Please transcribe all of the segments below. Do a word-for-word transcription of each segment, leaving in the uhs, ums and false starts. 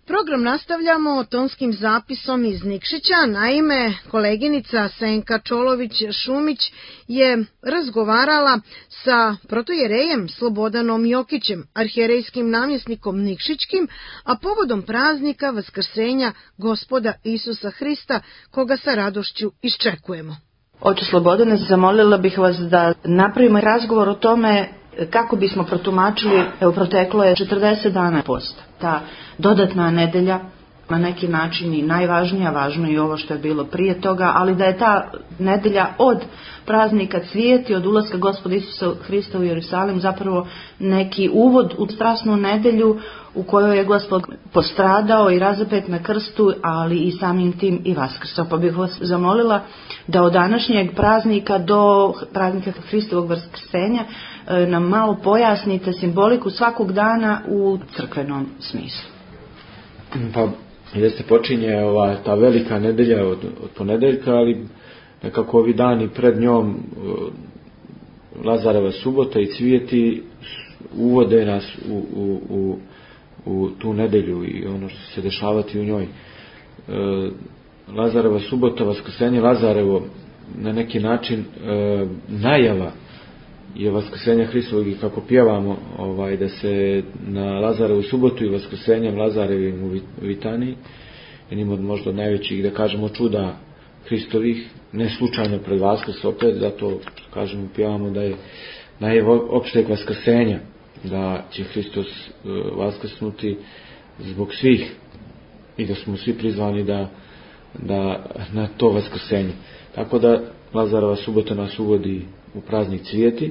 Program nastavljamo tonskim zapisom iz Nikšića. Naime, koleginica Senka Čolović-Šumić je razgovarala sa protojerejem Slobodanom Jokićem, arhijerejskim namjesnikom Nikšićkim, a povodom praznika Vaskrsenja Gospoda Isusa Hrista, koga sa radošću iščekujemo. Oče Slobodane, zamolila bih vas da napravimo razgovor o tome kako bismo protumačili, evo proteklo je četrdeset dana posta. Ta dodatna nedelja, na neki način i najvažnija, važno i ovo što je bilo prije toga, ali da je ta nedelja od praznika Cvijeti, od ulaska Gospoda Isusa Hrista u Jerusalim zapravo neki uvod u strasnu nedelju u kojoj je Gospod postradao i razapet na krstu, ali i samim tim i vaskrsao. Pa bih vas zamolila da od današnjeg praznika do praznika Hristovog vaskrsenja nam malo pojasnite simboliku svakog dana u crkvenom smislu. Pa jeste počinje ova, ta velika nedelja od, od ponedeljka, ali nekako ovi dani pred njom, Lazareva subota i Cvijeti, uvode nas u, u, u, u tu nedelju i ono što će se dešavati u njoj. E, Lazareva subota, vaskrsenje Lazarevo, na neki način e, najava je vaskrsenja Hristovog, i kako pjevamo ovaj, da se na Lazarevu subotu i vaskrsenjem Lazarevim u Vitaniji, jednim od možda najvećih, da kažemo, čuda Hristovih, ne slučajno pred Vaskrs opet, zato kažemo, pjevamo da je najava opšteg vaskrsenja, da će Hristos vaskrsnuti zbog svih i da smo svi prizvani da, da na to vaskrsenje. Tako da Lazareva subota nas uvodi u praznik Cvijeti,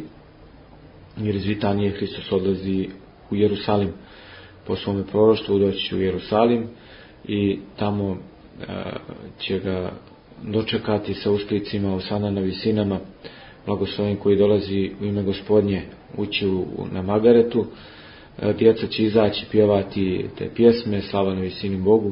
jer iz Vitanije Hristos odlazi u Jerusalim po svome proroštvu, doći u Jerusalim i tamo e, će ga dočekati sa usklicima osana na visinama, blagosloven koji dolazi u ime Gospodnje, ući u, na Magaretu. E, djeca će izaći pjevati te pjesme, slava na visini Bogu,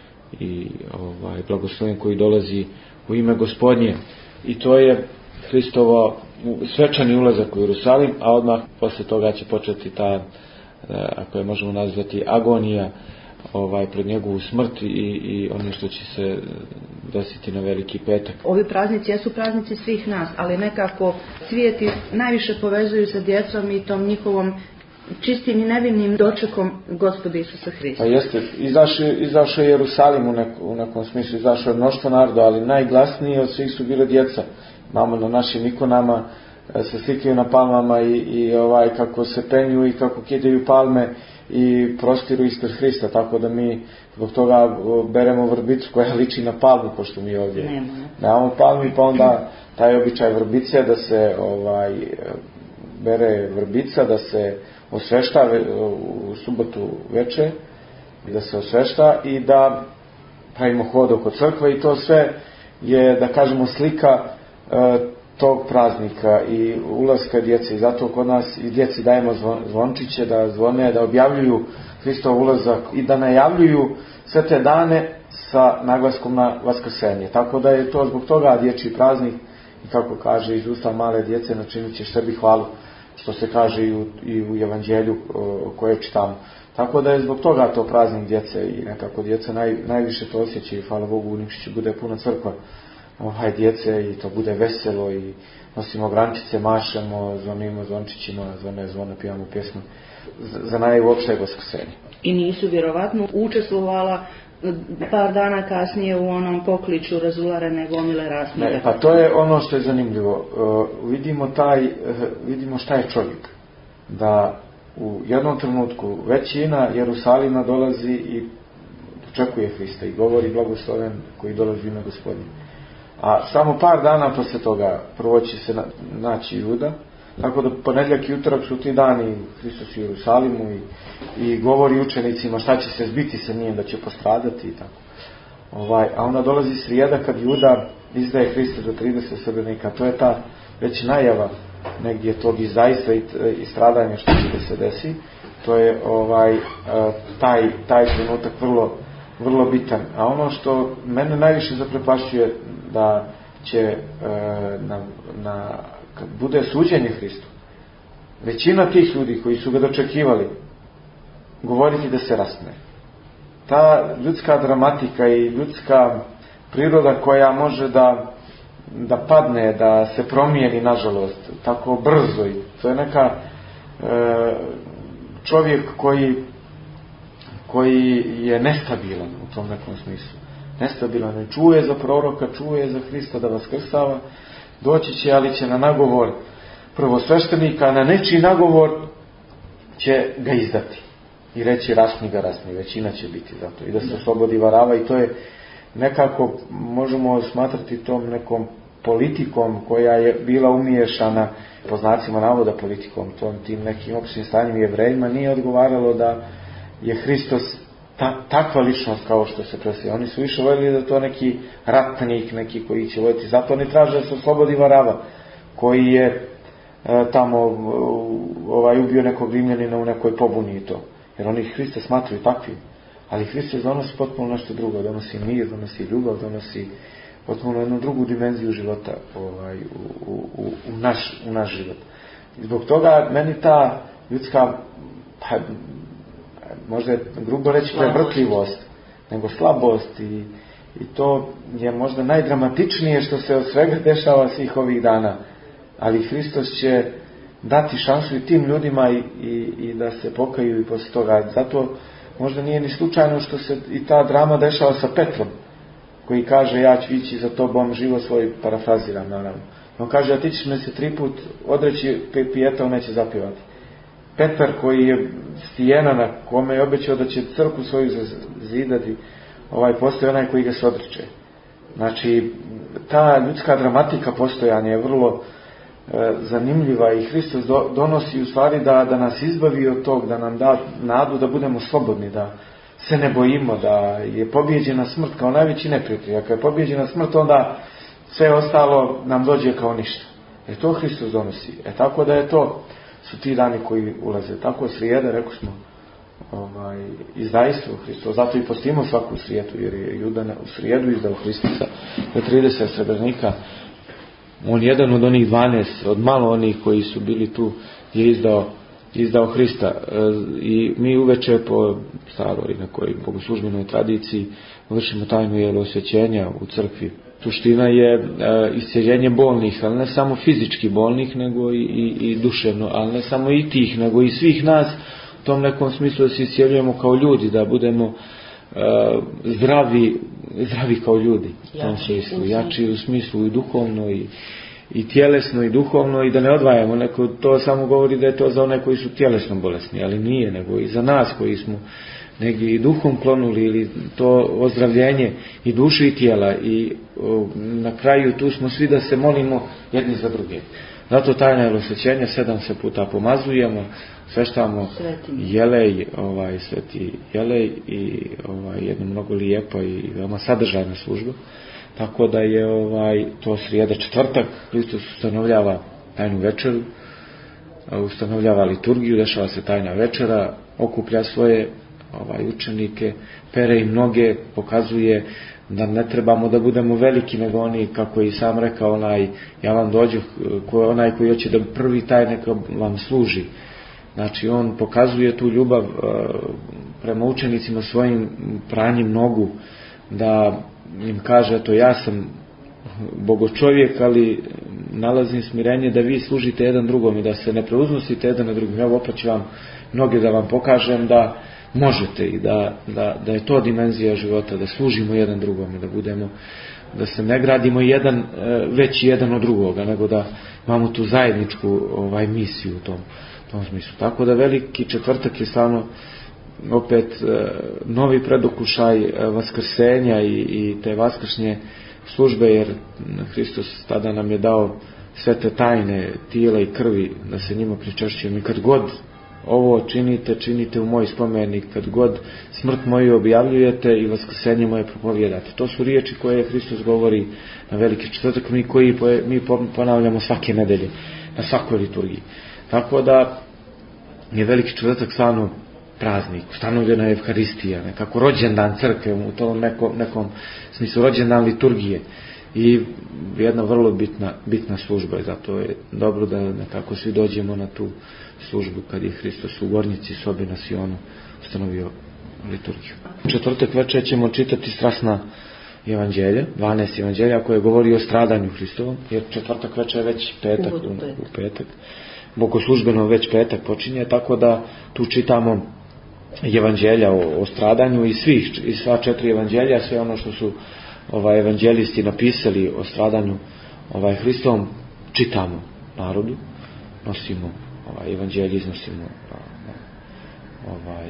i ovaj, blagosloven koji dolazi u ime Gospodnje. I to je Hristovo svečani ulazak u Jerusalim, a odmah posle toga će početi ta, ako je možemo nazvati, agonija ovaj, pred njegovu smrt i, i ono što će se desiti na Veliki petak. Ovi praznici jesu praznici svih nas, ali nekako Cvijeti najviše povezuju sa djecom i tom njihovom čistim i nevinim dočekom Gospoda Isusa Hrista. Pa jeste, izašao, izašao je Jerusalim u, neko, u nekom smislu, izašao je mnoštvo naroda, ali najglasnije od svih su bile djeca. Mamo na našim ikonama se slikaju na palmama i, i ovaj, kako se penju i kako kidaju palme i prostiru ispred Hrista, tako da mi zbog toga beremo vrbicu koja liči na palmu, pošto mi ovdje Nema. nemamo palmi, pa onda taj običaj vrbice da se ovaj, bere vrbica, da se osvešta u subotu veče, da se osvešta i da pravimo hod oko crkve, i to sve je, da kažemo, slika e, tog praznika i ulaska djece. I zato kod nas i djeci dajemo zvončiće da zvone, da objavljuju Hristov ulazak i da najavljuju sve te dane sa naglaskom na vaskrsenje. Tako da je to zbog toga dječji praznik, i kako kaže iz usta male djece, načinit ćeš sebi hvalu, što se kaže i u, i u evanđelju koje čitamo. Tako da je zbog toga to praznik djece i nekako djeca naj, najviše to osjećaju. Hvala Bogu, u Nikšiću bude puna crkva ovaj, djece i to bude veselo i nosimo grančice, mašemo, zvonimo zvončićima, zvone zvone, pijamo pjesmu za, za najuopšteg vaskrsenja. I nisu vjerovatno učestvovala par dana kasnije u onom pokliču razularene gomile rasnije. Ne, pa to je ono što je zanimljivo. Uh, vidimo taj, uh, vidimo šta je čovjek. Da u jednom trenutku većina Jerusalima dolazi i očekuje Hrista i govori blagosloven koji dolazi u ime Gospodnje. A samo par dana posle toga prvo će se na, naći Juda. Tako da ponedjeljak i utorak su ti dani Hristos u Jerusalimu i, i govori učenicima šta će se zbiti sa njim, da će postradati i tako. Ovaj, a onda dolazi srijeda kad Juda izdaje Hrista za trideset srebrnika. To je ta već najava negdje tog izdajstva i, i stradanja što će da se desi. To je ovaj, taj, taj trenutak vrlo, vrlo bitan. A ono što mene najviše zaprepašćuje da će na, na kad bude suđenje Hristu, većina tih ljudi koji su ga dočekivali govoriti da se rasne. ta ljudska dramatika i ljudska priroda koja može da, da padne, da se promijeni, nažalost, tako brzo. I to je neka e, čovjek koji, koji je nestabilan u tom nekom smislu. Nestabilan je, čuje za proroka, čuje za Hrista da vaskrsava, doći će, ali će na nagovor prvosveštenika, a na nečiji nagovor će ga izdati i reći rasni ga, rasni, većina će biti za to i da se oslobodi varava. I to je nekako, možemo smatrati tom nekom politikom koja je bila umiješana, po znacima navoda politikom, tom, tim nekim općim stanjem Jevrejima, nije odgovaralo da je Hristos ta, takva ličnost kao što se predstavlja. Oni su više voljeli da to neki ratnik, neki koji će voditi. Zato oni traže da se oslobodi varava, koji je e, tamo ovaj, ubio nekog Rimljanina u nekoj pobuni i to. Jer oni Hrista smatruju takvim. Ali Hristos donosi potpuno nešto drugo. Donosi mir, donosi ljubav, donosi potpuno jednu drugu dimenziju života ovaj, u, u, u, naš, u naš život. I zbog toga meni ta ljudska, pa, možda je grubo reći prevrtljivost, nego slabost i, i to je možda najdramatičnije što se od svega dešava svih ovih dana. Ali Hristos će dati šansu i tim ljudima i, i, i da se pokaju i posle toga. Zato možda nije ni slučajno što se i ta drama dešava sa Petrom, koji kaže ja ću ići za tobom, život svoj parafraziram naravno. On kaže, a ti ćeš me se tri put odreći, pijeta on neće zapivati. Petar koji je stijena na kome je obećao da će crkvu svoju zidati, ovaj, postoji onaj koji ga se odriče. Znači, ta ljudska dramatika postojanja je vrlo e, zanimljiva i Hristos do, donosi u stvari da, da nas izbavi od tog, da nam da nadu da budemo slobodni, da se ne bojimo, da je pobijeđena smrt kao najveći neprijatelj. Ako je pobijeđena smrt, onda sve ostalo nam dođe kao ništa. E to Hristos donosi. E tako da je to, su ti dani koji ulaze. Tako srijeda, rekao smo, ovaj, izdajstvo Hristos. Zato i postimo svaku srijedu, jer je Juda u srijedu izdao Hristusa do trideset srebrnika. On jedan od onih dvanaest, od malo onih koji su bili tu, je izdao izdao Hrista. I mi uveče po staroj nekoj bogoslužbenoj tradiciji vršimo tajnu jelosvećenja u crkvi. Suština je e, isceljenje bolnih, ali ne samo fizički bolnih, nego i, i, i duševno, ali ne samo i tih, nego i svih nas, u tom nekom smislu da se isceljujemo kao ljudi, da budemo e, zdravi, zdravi kao ljudi, u tom smislu, jači u smislu i duhovno i i tjelesno i duhovno, i da ne odvajamo neko, to samo govori da je to za one koji su tjelesno bolesni, ali nije, nego i za nas koji smo negdje i duhom klonuli, ili to ozdravljenje i duše i tijela, i o, na kraju tu smo svi da se molimo jedni za druge. Zato tajna jelosvećenja sedam se puta pomazujemo, sveštamo jelej, ovaj, sveti jelej i ovaj, jedno mnogo lijepa i veoma sadržajna služba. Tako da je ovaj, to srijeda četvrtak, Hristos ustanovljava tajnu večeru, ustanovljava liturgiju, dešava se tajna večera, okuplja svoje ovaj, učenike, pere im noge, pokazuje da ne trebamo da budemo veliki, nego oni, kako je i sam rekao, onaj, ja vam dođu, onaj koji hoće da prvi taj neka vam služi. Znači on pokazuje tu ljubav prema učenicima svojim pranjem nogu, da im kaže, eto ja sam bogočovjek, ali nalazim smirenje da vi služite jedan drugom i da se ne preuznosite jedan na drugom. Evo opet ću vam noge da vam pokažem da možete i da, da, da je to dimenzija života, da služimo jedan drugom i da budemo, da se ne gradimo jedan već jedan od drugoga, nego da imamo tu zajedničku ovaj, misiju u tom, tom smislu. Tako da veliki četvrtak je stvarno opet novi predokušaj vaskrsenja i, i te vaskršnje službe, jer Hristos tada nam je dao sve te tajne tijela i krvi da se njima pričešćujemo. I kad god ovo činite, činite u moj spomenik, kad god smrt moju objavljujete i vaskrsenje moje propovijedate. To su riječi koje Hristos govori na veliki četvrtak, mi koji mi ponavljamo svake nedelje na svakoj liturgiji. Tako da je veliki četvrtak stvarno praznik, ustanovljena je Evharistija, nekako rođendan crkve, u tom nekom, nekom smislu rođendan liturgije i jedna vrlo bitna, bitna služba, i zato je dobro da nekako svi dođemo na tu službu kad je Hristos u gornjici sobi na Sionu ustanovio liturgiju. Četvrtak večer ćemo čitati strasna evanđelja, dvanaest evanđelja koje govori o stradanju Hristovom, jer četvrtak večer je već petak, u, u petak, bogoslužbeno već petak počinje, tako da tu čitamo evanđelja o, o stradanju i svih, i sva četiri evanđelja, sve ono što su ovaj, evanđelisti napisali o stradanju ovaj, Hristovom, čitamo narodu, nosimo ovaj, evanđelje, iznosimo ovaj,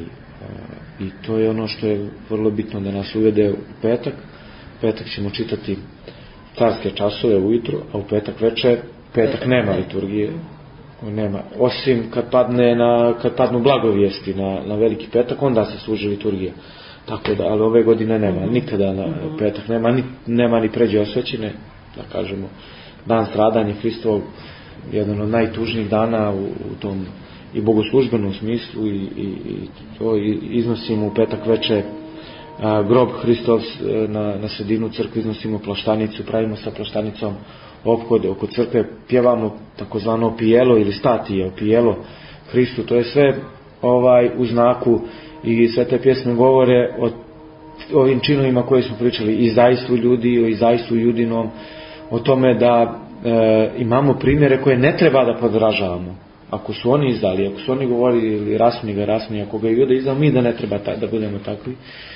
i to je ono što je vrlo bitno da nas uvede u petak. Petak ćemo čitati carske časove ujutru, a u petak večer, petak nema liturgije, nema, osim kad padne na, kad padnu blagovijesti na, na veliki petak, onda se služi liturgija. Tako da, ali ove godine nema, nikada na petak nema, ni, nema ni pređe osvećine, da kažemo, dan stradanja Hristovog, jedan od najtužnijih dana u, u tom i bogoslužbenom smislu i, i, i to i iznosimo u petak večer a, grob Hristov na, na sredinu crkve, iznosimo plaštanicu, pravimo sa plaštanicom ophode oko crkve, pjevamo takozvano opijelo ili statije, opijelo Hristu, to je sve ovaj u znaku i sve te pjesme govore o ovim činovima koje smo pričali, izdajstvu ljudi, o izdajstvu judinom, o tome da e, imamo primjere koje ne treba da podražavamo. Ako su oni izdali, ako su oni govorili rasni ga rasni, ako ga je Juda izdao, mi da ne treba ta, da budemo takvi.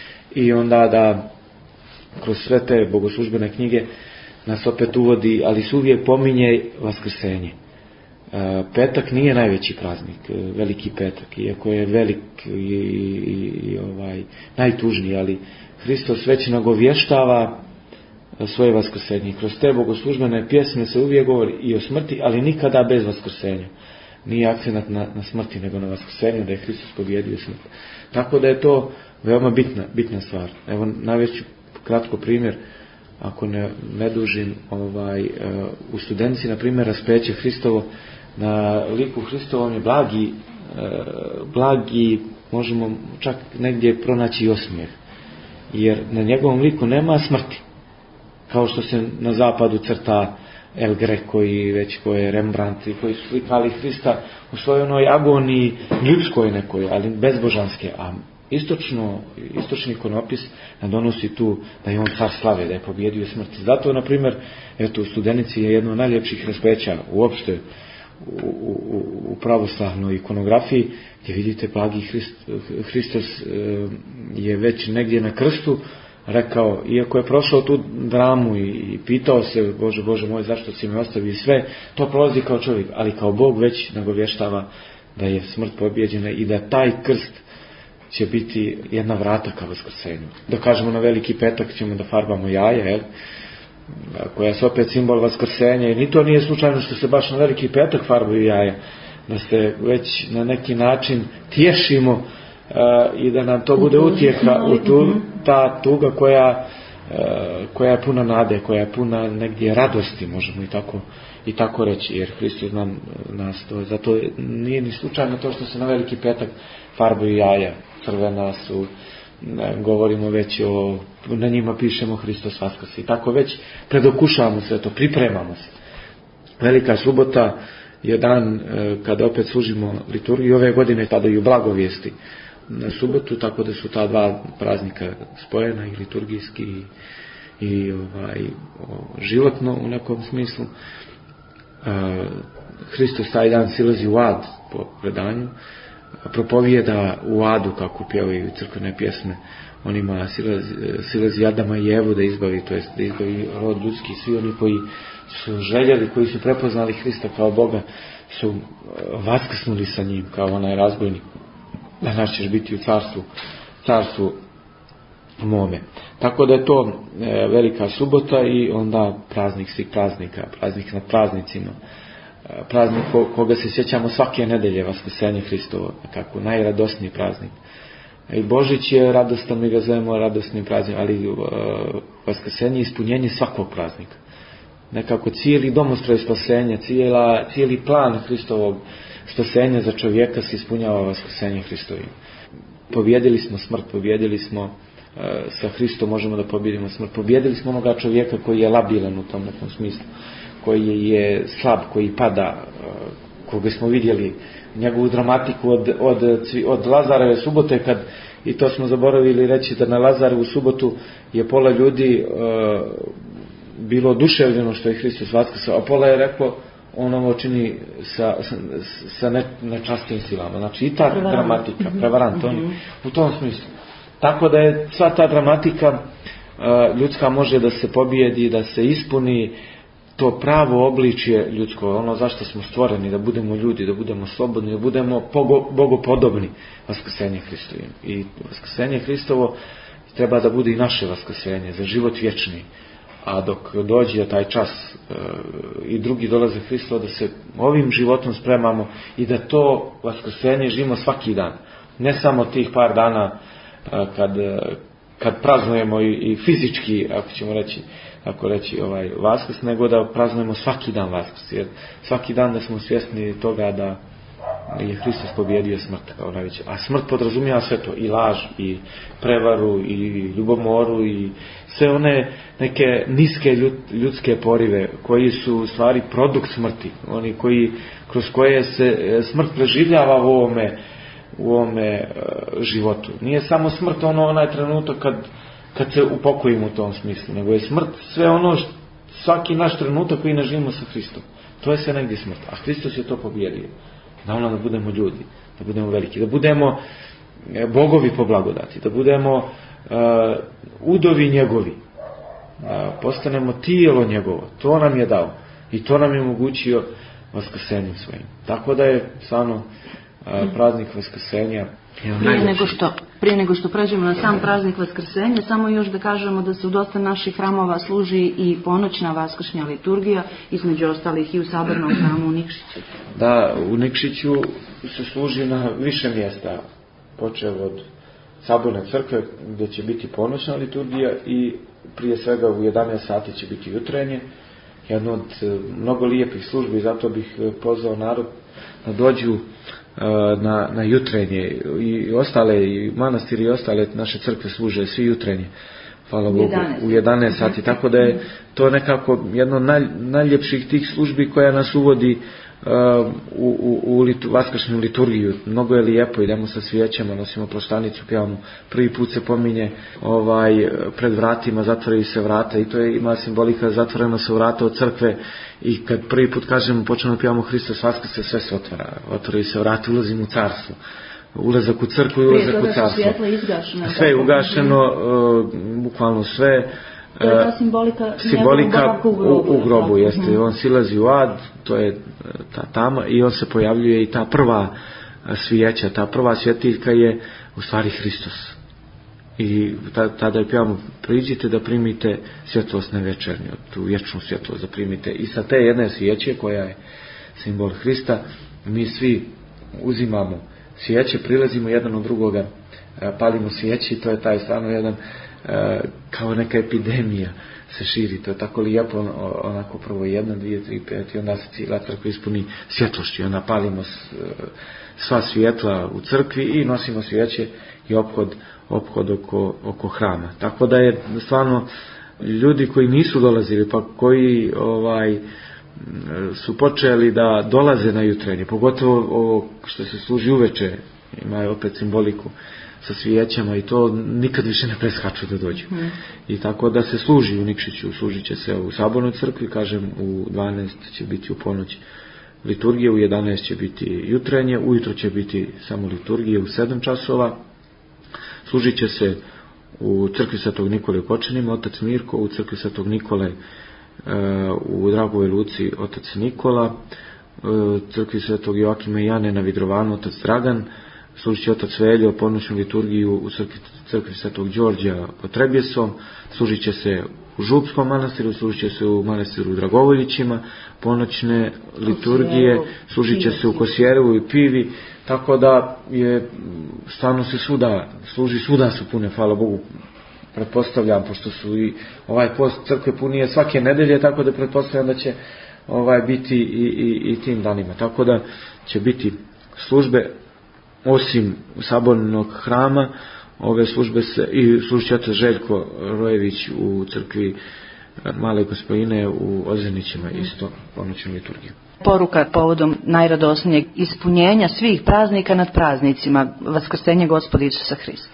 I onda da kroz sve te bogoslužbene knjige nas opet uvodi, ali se uvijek pominje vaskrsenje. E, petak nije najveći praznik, veliki petak, iako je velik i, i, i ovaj, najtužniji, ali Hristos već nagovještava svoje vaskrsenje. Kroz te bogoslužbene pjesme se uvijek govori i o smrti, ali nikada bez vaskrsenja. Nije akcenat na, na smrti, nego na vaskrsenju, da je Hristos pobjedio smrt. Tako da je to veoma bitna, bitna stvar. Evo, navešću kratko primjer, ako ne, ne dužim, ovaj, uh, u Studenici, na primjer, raspeće Hristovo, na liku Hristovom je blagi, uh, blagi, možemo čak negdje pronaći i osmijeh. Jer na njegovom liku nema smrti. Kao što se na zapadu crta El Greco i već koje Rembrandt i koji su slikali Hrista u svojoj onoj agoniji ljudskoj nekoj, ali bezbožanske, a istočno, istočni ikonopis nadonosi tu da je on car slave, da je pobjedio smrti. Zato, na primjer, eto, u Studenici je jedno od najljepših raspeća uopšte u, u, u pravoslavnoj ikonografiji, gdje vidite blagi Hrist, Hristos je već negdje na krstu rekao, iako je prošao tu dramu i, i pitao se, Bože, Bože moj, zašto si me ostavio, sve to prolazi kao čovjek, ali kao Bog već nagovještava da je smrt pobjeđena i da taj krst će biti jedna vrata ka vaskrsenju. Da kažemo na veliki petak ćemo da farbamo jaja, jel? Koja je opet simbol vaskrsenja, i ni to nije slučajno što se baš na veliki petak farbaju jaja, da se već na neki način tješimo uh, i da nam to bude utjeha u tu, ta tuga koja, uh, koja je puna nade, koja je puna negdje radosti, možemo i tako, i tako reći, jer Hristos nam nas to, zato nije ni slučajno to što se na veliki petak farbaju jaja, crvena su, ne, govorimo već o, na njima pišemo Hristos vaskrse i tako već predokušavamo sve to, pripremamo se. Velika subota je dan e, kada opet služimo liturgiju, ove godine padaju blagovijesti na subotu, tako da su ta dva praznika spojena, i liturgijski i, i ovaj, o, životno u nekom smislu. E, Hristos taj dan silazi u ad po predanju, propovijeda u adu, kako pjevaju crkvene pjesme, onima silazi, silazi Adama i Evu da izbavi, to jest da izbavi rod ljudski, svi oni koji su željeli, koji su prepoznali Hrista kao Boga, su vaskrsnuli sa njim, kao onaj razbojnik, danas ćeš biti u carstvu, carstvu mome. Tako da je to e, velika subota i onda praznik svih praznika, praznik nad praznicima, praznik koga se sjećamo svake nedelje, vaskrsenje Hristovo, kako najradosniji praznik. I Božić je radostan, mi ga zovemo radosnim praznikom, ali uh, vaskrsenje je ispunjenje svakog praznika. Nekako cijeli domostroj spasenja, cijela, cijeli plan Hristovog spasenja za čovjeka se ispunjava vaskrsenje Hristovim. Pobjedili smo smrt, pobjedili smo uh, sa Hristom, možemo da pobjedimo smrt, pobjedili smo onoga čovjeka koji je labilan u tom nekom smislu, koji je slab, koji pada, koga smo vidjeli njegovu dramatiku od, od, od Lazareve subote, kad i to smo zaboravili reći da na Lazarevu subotu je pola ljudi e, bilo oduševljeno što je Hristos vaskrsao, a pola je reklo on ovo čini sa, sa, sa ne, nečastim silama. Znači i ta prevarant. dramatika, prevarant, mm-hmm. on, u tom smislu. Tako da je sva ta dramatika uh, ljudska može da se pobijedi, da se ispuni to pravo obličje ljudsko, ono zašto smo stvoreni, da budemo ljudi, da budemo slobodni, da budemo pogo, bogopodobni vaskrsenje Hristovim. I vaskrsenje Hristovo treba da bude i naše vaskrsenje za život vječni. A dok dođe taj čas e, i drugi dolaze Hristo, da se ovim životom spremamo i da to vaskrsenje živimo svaki dan. Ne samo tih par dana e, kad, kad praznujemo i, i fizički, ako ćemo reći, ako reći ovaj Vaskrs, nego da praznujemo svaki dan Vaskrs. Jer svaki dan da smo svjesni toga da je Hristos pobjedio smrt kao najveće. A smrt podrazumijeva sve to, i laž, i prevaru, i ljubomoru, i sve one neke niske ljud, ljudske porive koji su u stvari produkt smrti, oni koji, kroz koje se smrt preživljava u ovome, u ovome uh, životu. Nije samo smrt ono onaj trenutak kad, kad se upokojimo u tom smislu, nego je smrt sve ono, što, svaki naš trenutak koji ne živimo sa Hristom. To je sve negdje smrt, a Hristos je to pobjedio. Naravno da budemo ljudi, da budemo veliki, da budemo bogovi po blagodati, da budemo uh, udovi njegovi, da postanemo tijelo njegovo. To nam je dao i to nam je omogućio vaskrsenjem svojim. Tako da je stvarno uh, praznik vaskrsenja. Prije nego, što, prije nego što pređemo na sam praznik vaskrsenja, samo još da kažemo da se u dosta naših hramova služi i ponoćna vaskršnja liturgija, između ostalih i u Sabornom hramu u Nikšiću. Da, u Nikšiću se služi na više mjesta, počev od Saborne crkve gdje će biti ponoćna liturgija i prije svega u jedanaest sati će biti jutrenje. Jedno od mnogo lijepih službi, zato bih pozvao narod da dođu na, na jutrenje i ostale, i manastiri i ostale naše crkve služe svi jutrenje, hvala Bogu, u jedanaest sati, tako da je to nekako jedno naj, najljepših tih službi koja nas uvodi uh, u, u, u litu, vaskršnju liturgiju. Mnogo je lijepo, idemo sa svijećama, nosimo proštanicu, pjevamo, prvi put se pominje ovaj, pred vratima, zatvaraju se vrata i to je, ima simbolika, zatvoreno se vrata od crkve. I kad prvi put kažemo, počnemo pjevamo Hristos vaskrse, sve se otvara. Otvaraju se vrata, ulazimo u carstvo. Ulazak u crkvu i ulazak u carstvo. Sve je ugašeno, uh, bukvalno sve. To je ta simbolika, simbolika u grobu. U, u grobu jeste. Mm-hmm. On silazi u ad, to je ta tama, i on se pojavljuje i ta prva svijeća, ta prva svjetiljka je u stvari Hristos. I tada je pjevamo, priđite da primite svjetlost na večernju, tu vječnu svjetlost da primite. I sa te jedne svijeće koja je simbol Hrista, mi svi uzimamo svijeće, prilazimo jedan od drugoga, palimo svijeće i to je taj stvarno jedan, kao neka epidemija se širi. To je tako lijepo, onako prvo jedna, dvije, tri, pet i onda se cijela crkva ispuni svjetlošću. Onda palimo sva svjetla u crkvi i nosimo svijeće i ophod ophod oko, oko hrama. Tako da je stvarno ljudi koji nisu dolazili, pa koji ovaj su počeli da dolaze na jutrenje, pogotovo ovo što se služi uveče, ima opet simboliku sa svijećama i to nikad više ne preskaču da dođu. Mm. I tako da se služi u Nikšiću, služit će se u Sabornoj crkvi, kažem u dvanaest će biti u ponoć liturgije, u jedanaest će biti jutrenje, ujutro će biti samo liturgije u sedam časova. Služit će se u crkvi Svetog Nikole u Kočanima, otac Mirko, u crkvi Svetog Nikole u Dragovoj Luci, otac Nikola, u crkvi Svetog Joakima i Jane na Vidrovanu, otac Dragan, služit će otac Veljo ponoćnu liturgiju u crkvi, crkvi Svetog Đorđa pod Trebjesom, služit će se u Župskom manastiru, služit će se u manastiru u Dragovoljićima, ponoćne liturgije, služit će se u Kosjerevu i Pivi, tako da je stvarno se svuda, služi svuda su pune, hvala Bogu, pretpostavljam, pošto su i ovaj post crkve punije svake nedelje, tako da pretpostavljam da će ovaj biti i, i, i tim danima, tako da će biti službe osim Sabornog hrama, ove službe se, i služit će otac Željko Rojević u crkvi Male Gospojine u Ozenićima, isto ponoćnu liturgiju. Poruka povodom najradosnijeg ispunjenja svih praznika nad praznicima, Vaskrsenje Gospoda Isusa Hrista.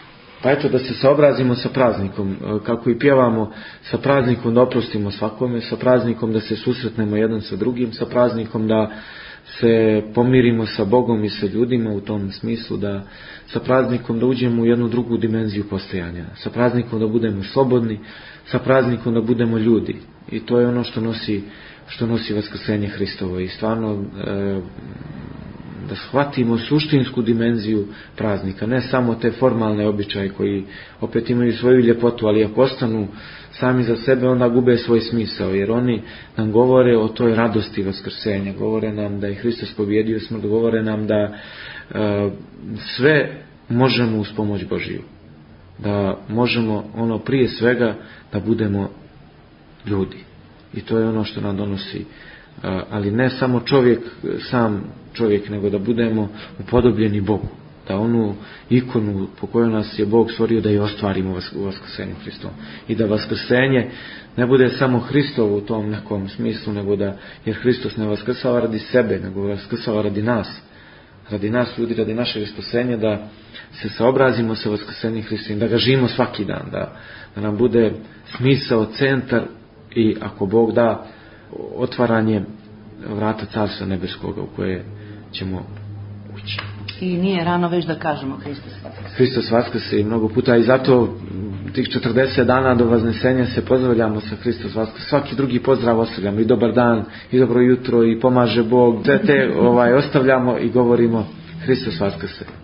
Pa eto, da se saobrazimo sa praznikom, kako i pjevamo, sa praznikom da oprostimo svakome, sa praznikom da se susretnemo jedan sa drugim, sa praznikom da se pomirimo sa Bogom i sa ljudima, u tom smislu da sa praznikom da uđemo u jednu drugu dimenziju postojanja, sa praznikom da budemo slobodni, sa praznikom da budemo ljudi. I to je ono što nosi, što nosi vaskrsenje Hristovo. I stvarno e, da shvatimo suštinsku dimenziju praznika, ne samo te formalne običaje koji opet imaju svoju ljepotu, ali ako ostanu sami za sebe, onda gube svoj smisao, jer oni nam govore o toj radosti vaskrsenja, govore nam da je Hristos pobjedio smrt, govore nam da e, sve možemo uz pomoć Božiju, da možemo ono prije svega da budemo ljudi. I to je ono što nam donosi, ali ne samo čovjek, sam čovjek, nego da budemo upodobljeni Bogu, da onu ikonu po kojoj nas je Bog stvorio da je ostvarimo u vaskrsenju Hristovom. I da vaskrsenje ne bude samo Hristovo u tom nekom smislu, nego da, jer Hristos ne vaskrsava radi sebe, nego vaskrsava radi nas, radi nas ljudi, radi našeg spasenja, da se saobrazimo sa vaskrsenjem Hristovim, da ga živimo svaki dan, da, da nam bude smisao, centar i ako Bog da, otvaranje vrata Carstva nebeskoga u koje ćemo ući. I nije rano već da kažemo Hristos vaskrse. Hristos vaskrse i mnogo puta i zato tih četrdeset dana do Vaznesenja se pozdravljamo sa Hristos vaskrse. Svaki drugi pozdrav ostavljamo, i dobar dan, i dobro jutro, i pomaže Bog. Sve te ovaj, ostavljamo i govorimo Hristos vaskrse.